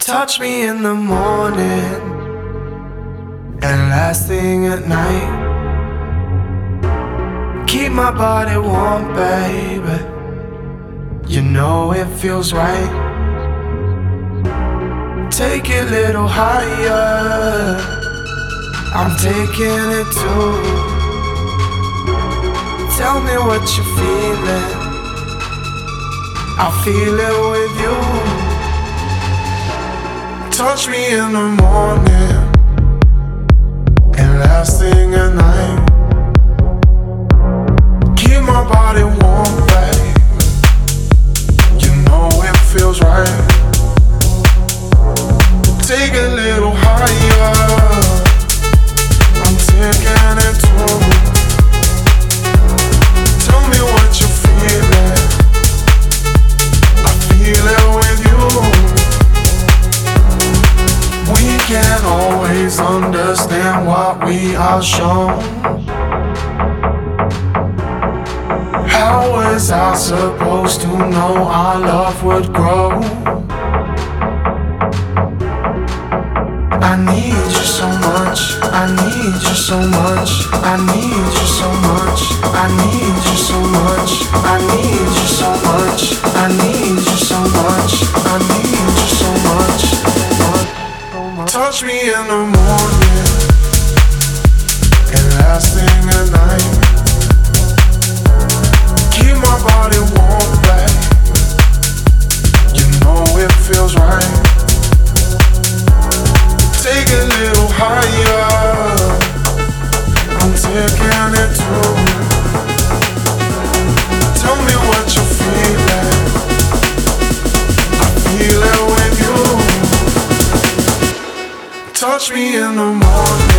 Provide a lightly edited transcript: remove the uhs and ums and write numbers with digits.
Touch me in the morning and last thing at night. Keep my body warm, baby. You know it feels right. Take it a little higher. I'm taking it too. Tell me what you're feeling. I'll feel it with you. Touch me in the morning and last thing at night. Keep my body warm, baby. You know it feels right. Take it a little higher. I'm taking it too. Tell me what you're feeling. I feel it with you. We can't always understand what we are shown. How was I supposed to know our love would grow? I need you so much. I need you so much. I need you so much. I need you so much. I need you so much. I need you so much. I need you so much. Touch me in the morning and last thing at night. Keep my body warm, babe. You know it feels right. Take it a little higher. I'm taking it too. Tell me what you're feeling. I feel it with you. Touch me in the morning